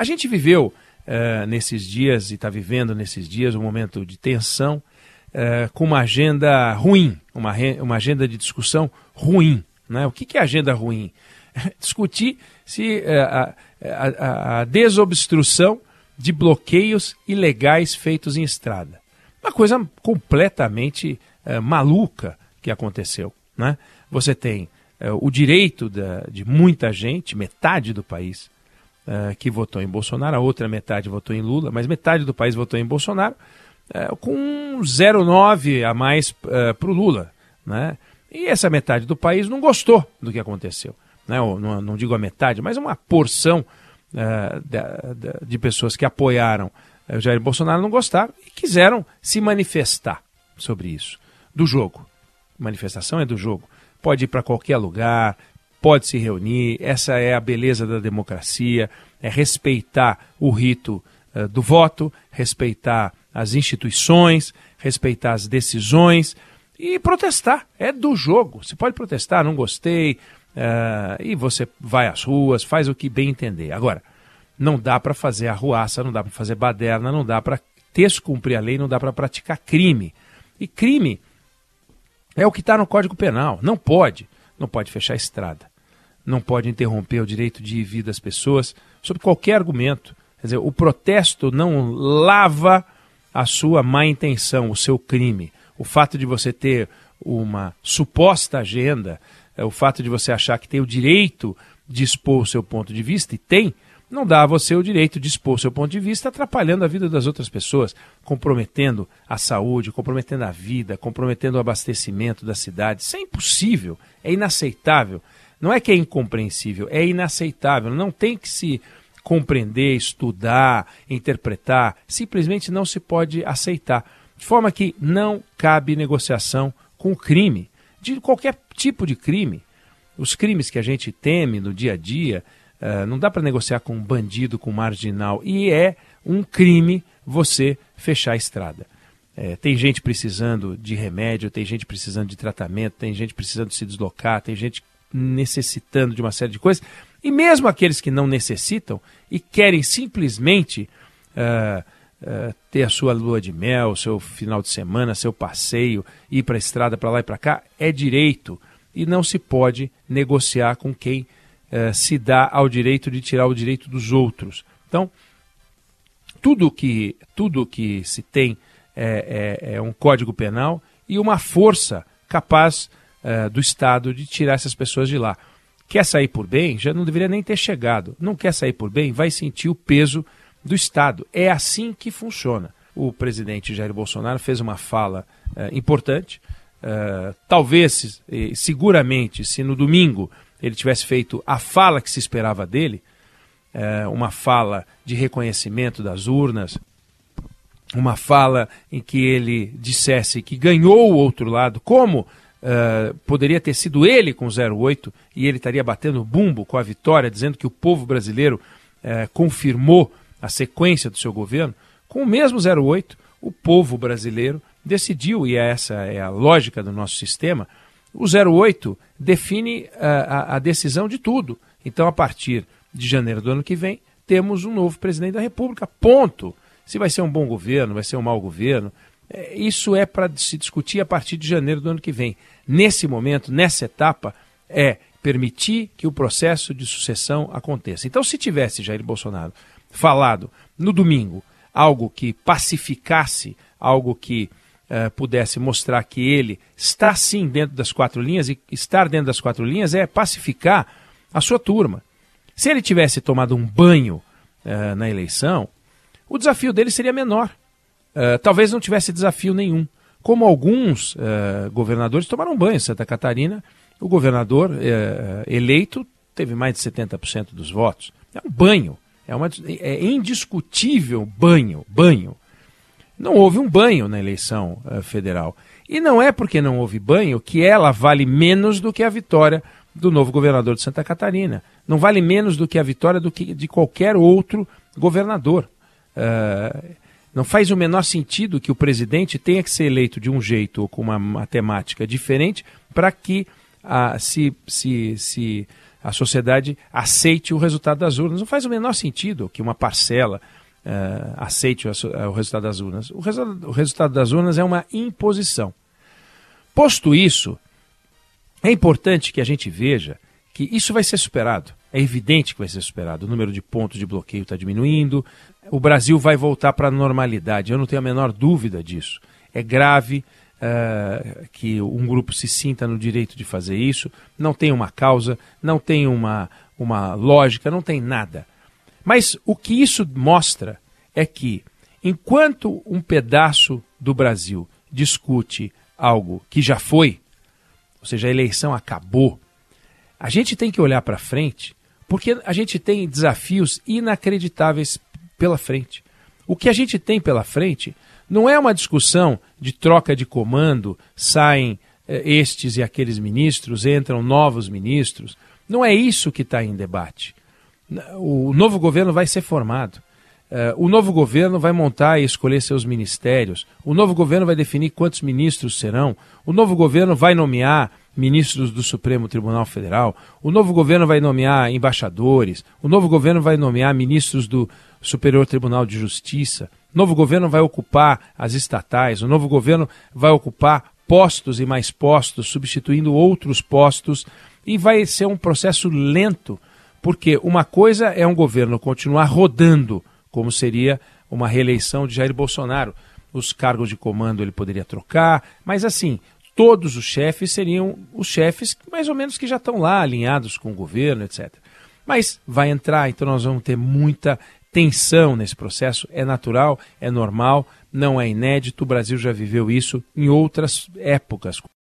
A gente viveu nesses dias e está vivendo nesses dias um momento de tensão com uma agenda ruim, uma agenda de discussão ruim. Né? O que é agenda ruim? Discutir se a desobstrução de bloqueios ilegais feitos em estrada. Uma coisa completamente maluca que aconteceu. Né? Você tem o direito de muita gente, metade do país, que votou em Bolsonaro, a outra metade votou em Lula, mas metade do país votou em Bolsonaro, com 0,9 a mais para o Lula. Né? E essa metade do país não gostou do que aconteceu. Né? Não digo a metade, mas uma porção de pessoas que apoiaram Jair Bolsonaro não gostaram e quiseram se manifestar sobre isso. Do jogo. Manifestação é do jogo. Pode ir para qualquer lugar, pode se reunir, essa é a beleza da democracia, é respeitar o rito do voto, respeitar as instituições, respeitar as decisões e protestar. É do jogo. Você pode protestar, não gostei, e você vai às ruas, faz o que bem entender. Agora, não dá para fazer arruaça, não dá para fazer baderna, não dá para descumprir a lei, não dá para praticar crime. E crime é o que está no Código Penal. Não pode fechar a estrada, não pode interromper o direito de ir e vir das pessoas sob qualquer argumento. Quer dizer, o protesto não lava a sua má intenção, o seu crime. O fato de você ter uma suposta agenda, o fato de você achar que tem o direito de expor o seu ponto de vista, e tem, não dá a você o direito de expor o seu ponto de vista, atrapalhando a vida das outras pessoas, comprometendo a saúde, comprometendo a vida, comprometendo o abastecimento da cidade. Isso é impossível, é inaceitável. Não é que é incompreensível, é inaceitável. Não tem que se compreender, estudar, interpretar, simplesmente não se pode aceitar. De forma que não cabe negociação com crime, de qualquer tipo de crime. Os crimes que a gente teme no dia a dia, não dá para negociar com um bandido, com um marginal. E é um crime você fechar a estrada. Tem gente precisando de remédio, tem gente precisando de tratamento, tem gente precisando se deslocar, tem gente necessitando de uma série de coisas. E mesmo aqueles que não necessitam e querem simplesmente ter a sua lua de mel, seu final de semana, seu passeio, ir para a estrada, para lá e para cá, é direito. E não se pode negociar com quem se dá ao direito de tirar o direito dos outros. Então, tudo que se tem é um código penal e uma força capaz do Estado de tirar essas pessoas de lá. Quer sair por bem? Já não deveria nem ter chegado. Não quer sair por bem? Vai sentir o peso do Estado. É assim que funciona. O presidente Jair Bolsonaro fez uma fala importante. Talvez, seguramente, se no domingo ele tivesse feito a fala que se esperava dele, uma fala de reconhecimento das urnas, uma fala em que ele dissesse que ganhou o outro lado, como poderia ter sido ele com 0,8 e ele estaria batendo bumbo com a vitória, dizendo que o povo brasileiro confirmou a sequência do seu governo. Com o mesmo 0,8, o povo brasileiro decidiu, e essa é a lógica do nosso sistema, o 0,8 define a decisão de tudo. Então, a partir de janeiro do ano que vem, temos um novo presidente da República, ponto. Se vai ser um bom governo, vai ser um mau governo, isso é para se discutir a partir de janeiro do ano que vem. Nesse momento, nessa etapa, é permitir que o processo de sucessão aconteça. Então, se tivesse Jair Bolsonaro falado no domingo algo que pacificasse, algo que pudesse mostrar que ele está sim dentro das 4 linhas, e estar dentro das 4 linhas é pacificar a sua turma. Se ele tivesse tomado um banho na eleição, o desafio dele seria menor. Talvez não tivesse desafio nenhum. Como alguns governadores tomaram banho em Santa Catarina, o governador eleito teve mais de 70% dos votos. É um banho, é indiscutível banho. Não houve um banho na eleição federal. E não é porque não houve banho que ela vale menos do que a vitória do novo governador de Santa Catarina. Não vale menos do que a vitória de qualquer outro governador. Não faz o menor sentido que o presidente tenha que ser eleito de um jeito ou com uma matemática diferente para que se a sociedade aceite o resultado das urnas. Não faz o menor sentido que uma parcela aceite o resultado das urnas. O resultado das urnas é uma imposição. Posto isso, é importante que a gente veja que isso vai ser superado. É evidente que vai ser superado. O número de pontos de bloqueio está diminuindo. O Brasil vai voltar para a normalidade. Eu não tenho a menor dúvida disso. É grave que um grupo se sinta no direito de fazer isso. Não tem uma causa, não tem uma lógica, não tem nada. Mas o que isso mostra é que, enquanto um pedaço do Brasil discute algo que já foi, ou seja, a eleição acabou, a gente tem que olhar para frente, porque a gente tem desafios inacreditáveis pela frente. O que a gente tem pela frente não é uma discussão de troca de comando, saem estes e aqueles ministros, entram novos ministros. Não é isso que está em debate. O novo governo vai ser formado. O novo governo vai montar e escolher seus ministérios. O novo governo vai definir quantos ministros serão. O novo governo vai nomear ministros do Supremo Tribunal Federal. O novo governo vai nomear embaixadores. O novo governo vai nomear ministros do Superior Tribunal de Justiça. O novo governo vai ocupar as estatais. O novo governo vai ocupar postos e mais postos, substituindo outros postos. E vai ser um processo lento, porque uma coisa é um governo continuar rodando, como seria uma reeleição de Jair Bolsonaro. Os cargos de comando ele poderia trocar, mas assim, todos os chefes seriam os chefes mais ou menos que já estão lá, alinhados com o governo, etc. Mas vai entrar, então nós vamos ter muita tensão nesse processo. É natural, é normal, não é inédito, o Brasil já viveu isso em outras épocas.